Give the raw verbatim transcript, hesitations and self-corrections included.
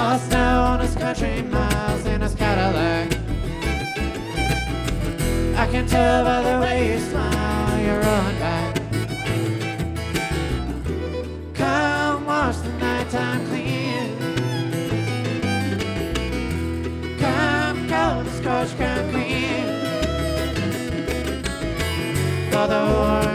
lost now on his country miles in his Cadillac. I can tell by the way you smile, you're rolling back. Come wash the nighttime clean. Come coat the scorched concrete. For the war